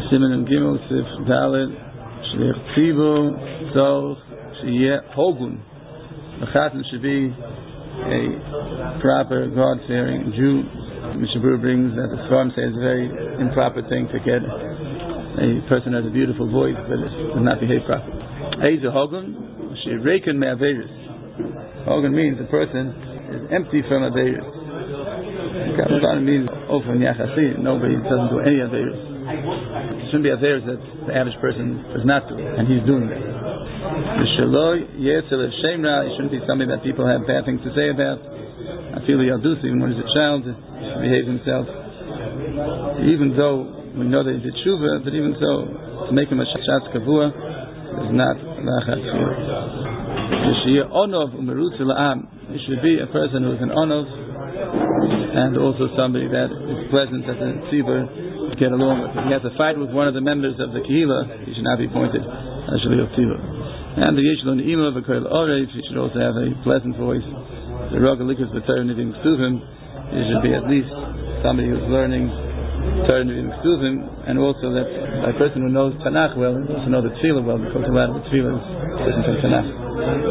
Siman and Gimel Sif Dalet Shliach Tzibur Tzorch Sheyeh Hogun. The Chatan should be a proper, God-fearing Jew. Mishnah Berurah brings that the Sfarim say it's a very improper thing to get a person who has a beautiful voice but does not behave properly. Eizu Hogun Sheirekin Me'averis. Hogun means a person is empty from Averis. Kabbalah means often Yachasi. Nobody doesn't do any Averis. It shouldn't be Averis that the average person does not do, and he's doing that. It shouldn't be something that people have bad things to say about. I feel the Yaldus, even when he's a child, he should behave himself. Even though we know that he did tshuva, but even so, to make him a shatz kavua is not lachat fil. He should be a person who is an onov, and also somebody that is pleasant that the tzibur get along with. If he has a fight with one of the members of the kehila, he should not be appointed as shliach tzibur. And the yeshlon ima v'koil orev, he should also have a pleasant voice. The rogalikas v'torah nivim ksuvim, he should be at least somebody who's learning Torah nivim ksuvim, and also that a person who knows Tanakh well, also know the tefillah well, because a lot of the tefillah is written from Tanakh.